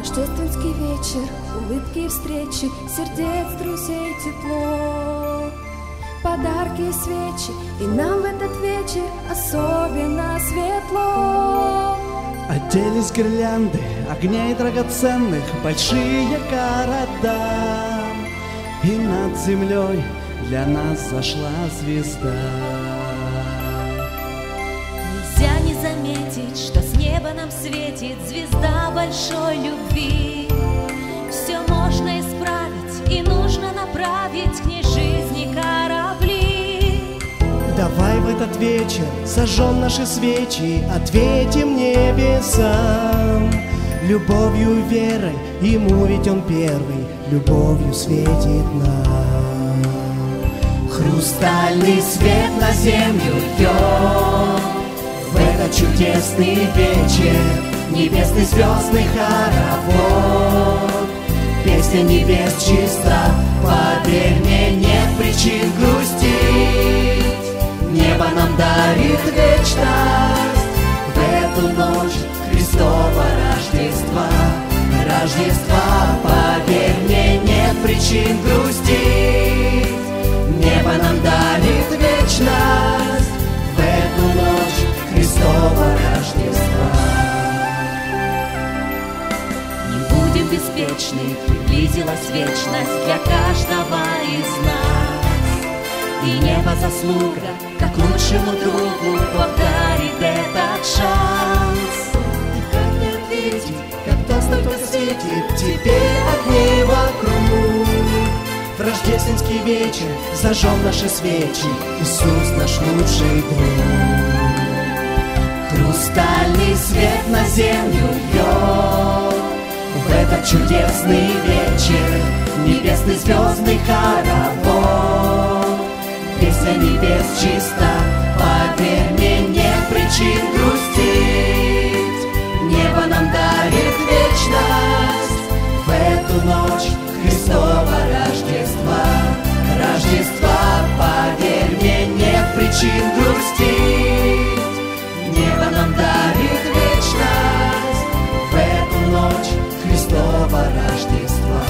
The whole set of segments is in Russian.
Рождественский вечер, улыбки и встречи, сердец, друзей тепло. Подарки и свечи, и нам в этот вечер особенно светло. Оделись гирлянды, огней драгоценных, большие города. И над землей для нас зашла звезда. Нельзя не заметить, что с неба нам светит звезда большой любви. Все можно исправить и нужно направить к ней жизни корабли. Давай в этот вечер зажжем наши свечи, ответим небесам любовью, верой, ему ведь он первый любовью светит нам. Хрустальный свет на землю льет в этот чудесный вечер, небесный звездный хоровод. Песня небес чиста, поверь мне, нет причин грустить. Небо нам дарит вечность в эту ночь Христова Рождества. Рождества, поверь мне, нет причин грустить. Небо нам дарит вечность в эту ночь Христова Рождества. Не будем беспечны, приблизилась вечность для каждого из нас. И небо заслуга, как лучшему другу Бог дарит этот шанс. Как не ответить, когда столько светит тебе огней вокруг? В рождественский вечер зажжем наши свечи, Иисус наш лучший друг. Хрустальный свет на землю льет в этот чудесный вечер, небесный звездный хоровод. Песня небес чиста, поверь мне, нет причин грустить. Небо нам дарит вечность в эту ночь Христова Рождества. Рождества, поверь мне, нет причин грустить. Небо нам дарит вечность в эту ночь Христова Рождества.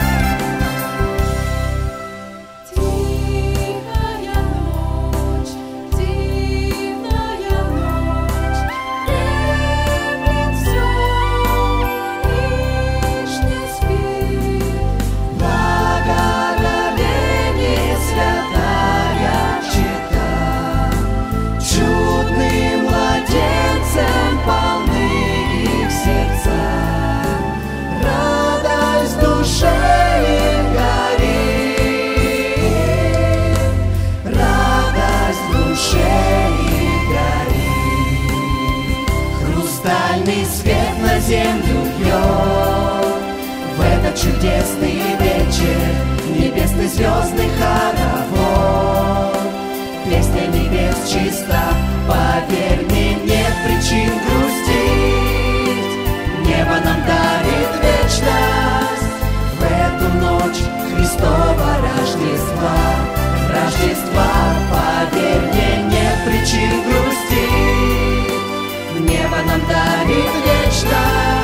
Свет на землю льет в этот чудесный вечер, небесный звездный хоровод. Песня небес чиста, поверь мне, нет причин грустить. Небо нам дарит вечность в эту ночь Христова Рождества. Рождества, поверь мне, нет причин грустить. Небо нам дарит вечность